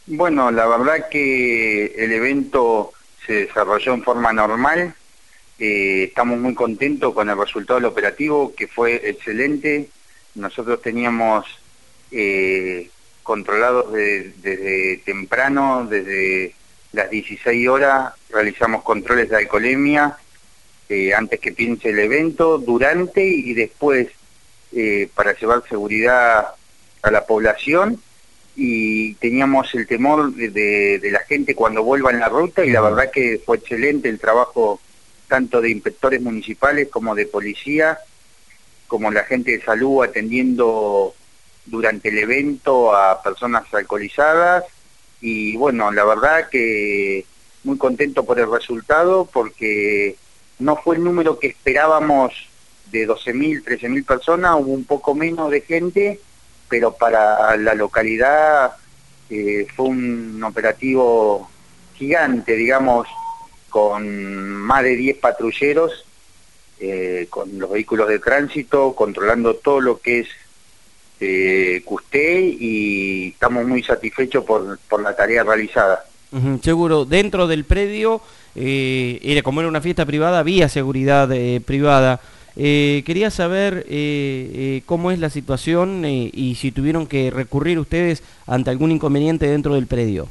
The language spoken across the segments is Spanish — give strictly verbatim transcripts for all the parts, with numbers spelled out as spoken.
Bueno, la verdad que el evento se desarrolló en forma normal. Eh, estamos muy contentos con el resultado del operativo, que fue excelente. Nosotros teníamos eh, controlados de- desde temprano, desde las dieciséis horas, realizamos controles de alcoholemia eh, antes que piense el evento, durante y después, eh, para llevar seguridad a la población. Y teníamos el temor de, de, de la gente cuando vuelva en la ruta, y la Ujú. verdad que fue excelente el trabajo tanto de inspectores municipales como de policía, como la gente de salud atendiendo durante el evento a personas alcoholizadas. Y bueno, la verdad que muy contento por el resultado, porque no fue el número que esperábamos de doce mil, trece mil personas, hubo un poco menos de gente, pero para la localidad eh, fue un operativo gigante, digamos, con más de diez patrulleros, eh, con los vehículos de tránsito, controlando todo lo que es eh, Custé, y estamos muy satisfechos por, por la tarea realizada. Ujú, seguro, dentro del predio, eh, era como era una fiesta privada, había seguridad eh, privada. Eh, quería saber eh, eh, cómo es la situación eh, y si tuvieron que recurrir ustedes ante algún inconveniente dentro del predio.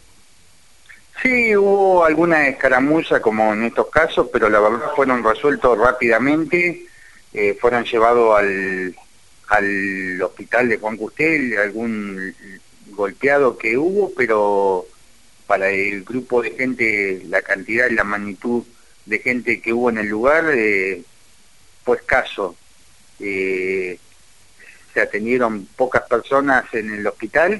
Sí, hubo alguna escaramuza como en estos casos, pero la verdad fueron resueltos rápidamente. Eh, fueron llevados al, al hospital de Juan Custel, algún golpeado que hubo, pero para el grupo de gente, la cantidad y la magnitud de gente que hubo en el lugar, eh, fue escaso. Eh, Se atendieron pocas personas en el hospital,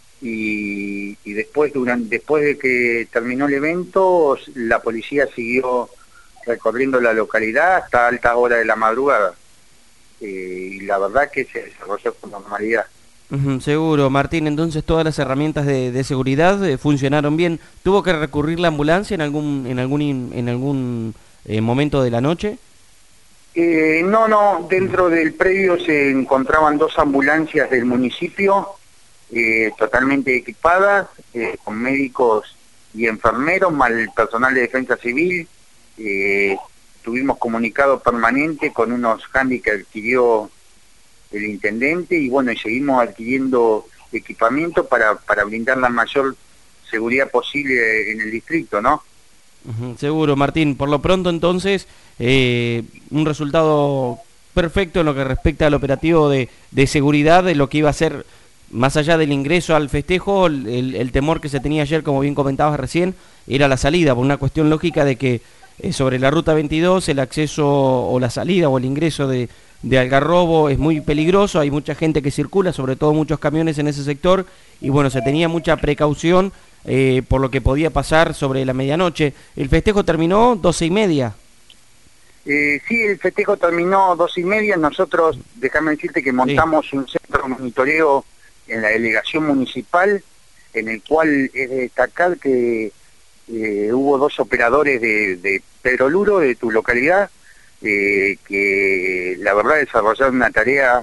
y, y después, durante, después de que terminó el evento, la policía siguió recorriendo la localidad hasta altas horas de la madrugada. Eh, y la verdad que se desarrolló con normalidad. Ujú, seguro, Martín, entonces todas las herramientas de, de seguridad eh, funcionaron bien. ¿Tuvo que recurrir la ambulancia en algún, en algún, in- en algún eh, momento de la noche? Eh, no, no, dentro del predio se encontraban dos ambulancias del municipio, eh, totalmente equipadas, eh, con médicos y enfermeros, más el personal de defensa civil. Eh, Tuvimos comunicado permanente con unos handys que adquirió el intendente, y bueno, y seguimos adquiriendo equipamiento para, para brindar la mayor seguridad posible en el distrito, ¿no? Ujú, seguro, Martín. Por lo pronto, entonces, eh, un resultado perfecto en lo que respecta al operativo de, de seguridad, de lo que iba a ser, más allá del ingreso al festejo, el, el- el temor que se tenía ayer, como bien comentabas recién, era la salida, por una cuestión lógica de que eh, sobre la ruta veintidós el acceso o la salida o el ingreso de, de Algarrobo es muy peligroso, hay mucha gente que circula, sobre todo muchos camiones en ese sector, y bueno, se tenía mucha precaución eh, por lo que podía pasar sobre la medianoche. El festejo terminó doce y media. Eh, sí, el festejo terminó dos y media. Nosotros, déjame decirte que Sí. montamos un centro de monitoreo en la delegación municipal, en el cual es de destacar que eh, hubo dos operadores de, de Pedro Luro, de tu localidad, eh, que la verdad desarrollaron una tarea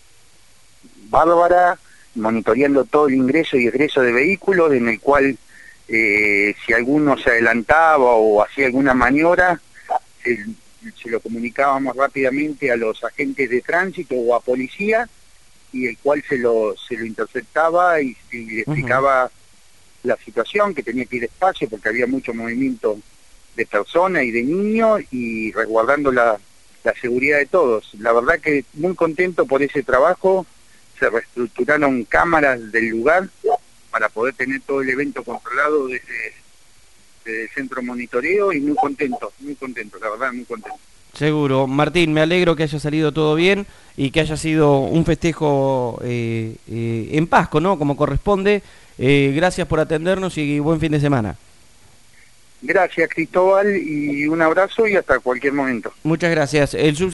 bárbara, monitoreando todo el ingreso y egreso de vehículos, en el cual eh, si alguno se adelantaba o hacía alguna maniobra, se, se lo comunicábamos rápidamente a los agentes de tránsito o a policía, y el cual se lo, se lo interceptaba y, y le Ujú. explicaba la situación, que tenía que ir despacio porque había mucho movimiento de personas y de niños, y resguardando la, la seguridad de todos. La verdad que muy contento por ese trabajo. Se reestructuraron cámaras del lugar para poder tener todo el evento controlado desde, desde el centro de monitoreo, y muy contento, muy contento, la verdad, muy contento. Seguro. Martín, me alegro que haya salido todo bien y que haya sido un festejo eh, eh, en Pasco, ¿no? Como corresponde. Eh, gracias por atendernos y buen fin de semana. Gracias, Cristóbal, y un abrazo y hasta cualquier momento. Muchas gracias. El